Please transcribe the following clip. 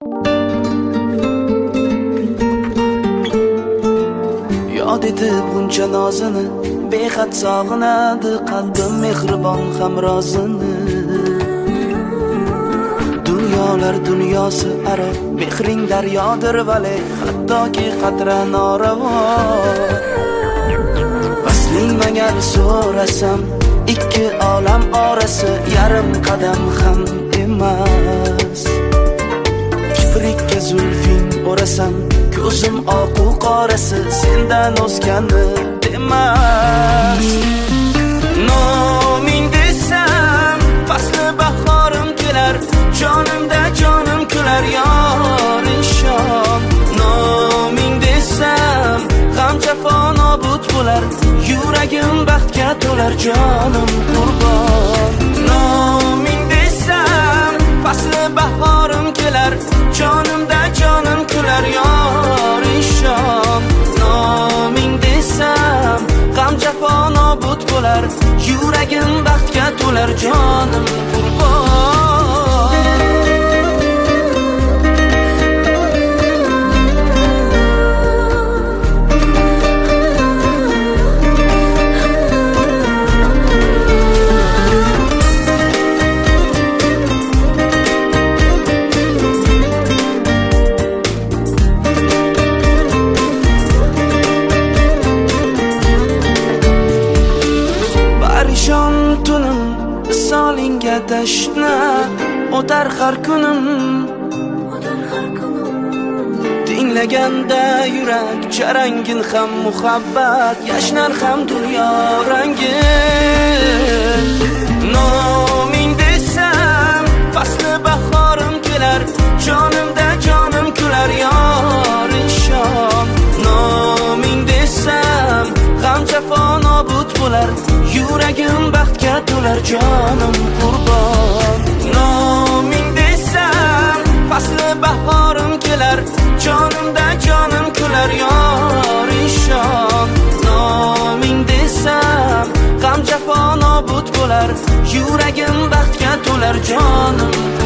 Yod etib buncha nozini, behad sog'inadi qalbim mehribon hamrozini. Dunyolar dunyosi aro, mehring daryodir vale, hattoki qatra noravo. Vasling magar so'rasam, ikki olam orasi yarim qadam ham emas. Kiprikka zulfing o'rasam, ko'zim oqu qorasi sendan o'zgani demas. Noming desam, fasli bahorim kelar, jonimda jonim kular yor inshon. Noming desam, g'am jafo nobud bo'lar, yuragim baxtga to'lar jonim qurbon. Noming desam, fasli bahorim kelar, jonimda jonim kular yor inshon. Noming desam, g'am jafo nobud bo'lar, yuragim baxtga to'lar jonim qurbon. Tunim visolingga tashna, o'tar har kunim. Tinglaganda yurak charangin ham muhabbat, yashnar ham dunyo rangi. Noming desam, fasli bahorim kelar, jonimda jonim kular yor inshon. Noming desam, g'am jafo nobud bo'lar, yuragim baxtga to'lar jonim qurbon. Noming desam, fasli bahorim kelar, jonimda jonim kular yor inshon. Noming desam, g'am jafo nobud bo'lar, yuragim baxtga to'lar jonim